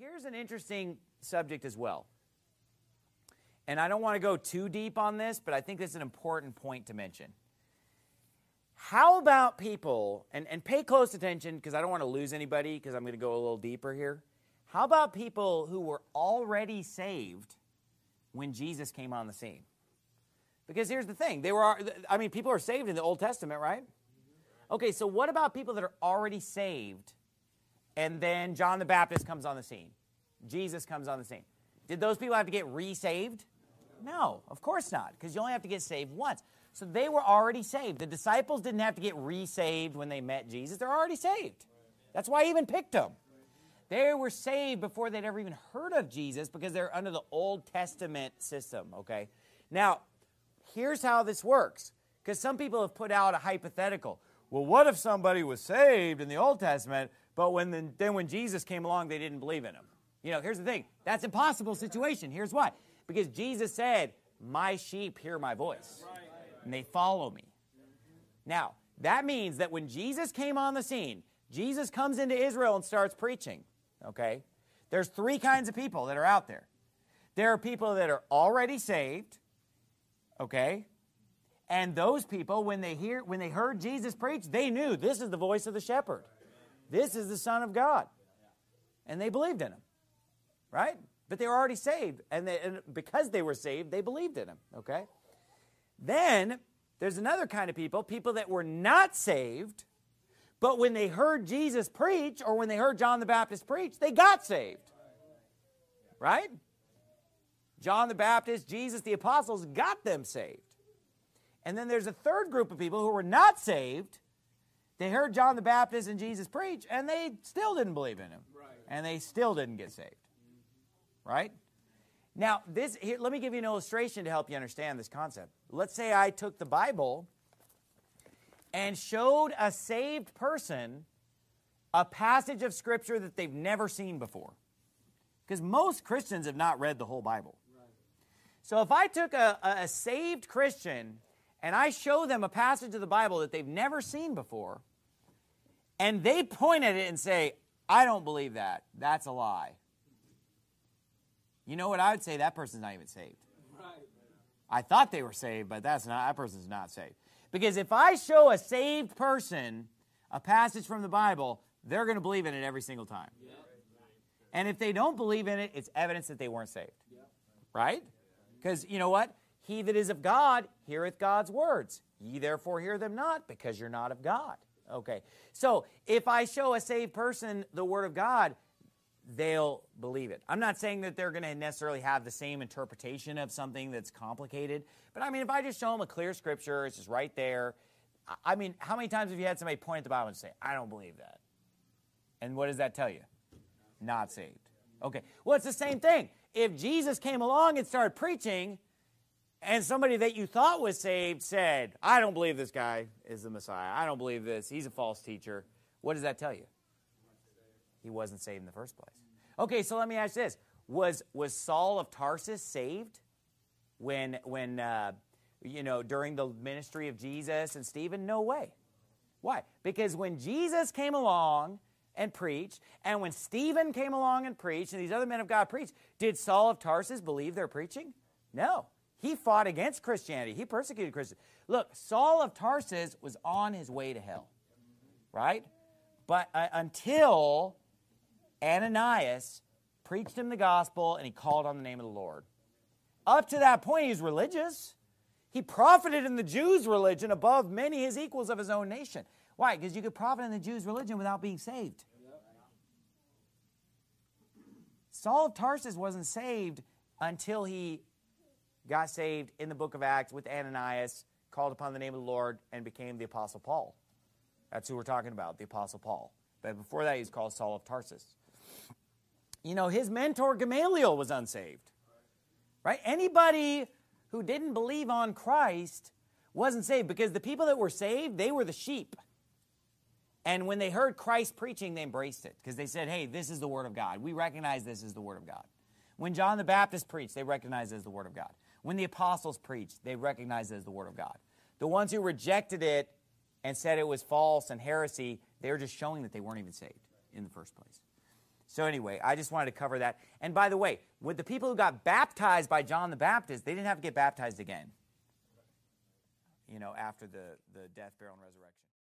here's an interesting subject as well. And I don't want to go too deep on this, but I think this is an important point to mention. How about people, and pay close attention because I don't want to lose anybody because I'm going to go a little deeper here. How about people who were already saved when Jesus came on the scene? Because here's the thing. People are saved in the Old Testament, right? Okay, so what about people that are already saved and then John the Baptist comes on the scene? Jesus comes on the scene. Did those people have to get re-saved? No, of course not, because you only have to get saved once. So they were already saved. The disciples didn't have to get re-saved when they met Jesus. They're already saved. That's why he even picked them. They were saved before they'd ever even heard of Jesus because they're under the Old Testament system, okay? Now, here's how this works, because some people have put out a hypothetical. Well, what if somebody was saved in the Old Testament, but when Jesus came along, they didn't believe in him? Here's the thing. That's an impossible situation. Here's why. Because Jesus said, my sheep hear my voice, and they follow me. Now, that means that when Jesus came on the scene, Jesus comes into Israel and starts preaching, okay? There's three kinds of people that are out there. There are people that are already saved, okay? And those people, when they heard Jesus preach, they knew this is the voice of the shepherd. This is the Son of God. And they believed in him, right? But they were already saved, and because they were saved, they believed in him, okay? Then there's another kind of people that were not saved, but when they heard Jesus preach or when they heard John the Baptist preach, they got saved, right? John the Baptist, Jesus, the apostles got them saved. And then there's a third group of people who were not saved. They heard John the Baptist and Jesus preach, and they still didn't believe in him, and they still didn't get saved. Right? Now, let me give you an illustration to help you understand this concept. Let's say I took the Bible and showed a saved person a passage of Scripture that they've never seen before. Because most Christians have not read the whole Bible. Right. So if I took a saved Christian and I show them a passage of the Bible that they've never seen before, and they point at it and say, I don't believe that. That's a lie. You know what I would say? That person's not even saved. Right. I thought they were saved, but that person's not saved. Because if I show a saved person a passage from the Bible, they're going to believe in it every single time. Yep. And if they don't believe in it, it's evidence that they weren't saved. Yep. Right? Because you know what? He that is of God heareth God's words. Ye therefore hear them not, because you're not of God. Okay. So if I show a saved person the Word of God, they'll believe it. I'm not saying that they're going to necessarily have the same interpretation of something that's complicated, but if I just show them a clear Scripture, it's just right there. How many times have you had somebody point at the Bible and say, I don't believe that? And what does that tell you? Not saved. Okay, well, it's the same thing. If Jesus came along and started preaching, and somebody that you thought was saved said, I don't believe this guy is the Messiah. I don't believe this. He's a false teacher. What does that tell you? He wasn't saved in the first place. Okay, so let me ask this. Was Saul of Tarsus saved when during the ministry of Jesus and Stephen? No way. Why? Because when Jesus came along and preached, and when Stephen came along and preached, and these other men of God preached, did Saul of Tarsus believe their preaching? No. He fought against Christianity. He persecuted Christians. Look, Saul of Tarsus was on his way to hell, right? But until Ananias preached him the gospel and he called on the name of the Lord. Up to that point, he was religious. He profited in the Jews' religion above many his equals of his own nation. Why? Because you could profit in the Jews' religion without being saved. Saul of Tarsus wasn't saved until he got saved in the book of Acts with Ananias, called upon the name of the Lord, and became the Apostle Paul. That's who we're talking about, the Apostle Paul. But before that, he's called Saul of Tarsus. His mentor Gamaliel was unsaved. Right? Anybody who didn't believe on Christ wasn't saved, because the people that were saved, they were the sheep. And when they heard Christ preaching, they embraced it, because they said, hey, this is the Word of God. We recognize this is the Word of God. When John the Baptist preached, they recognized it as the Word of God. When the apostles preached, they recognized it as the Word of God. The ones who rejected it and said it was false and heresy, they were just showing that they weren't even saved in the first place. So anyway, I just wanted to cover that. And by the way, with the people who got baptized by John the Baptist, they didn't have to get baptized again, after the death, burial, and resurrection.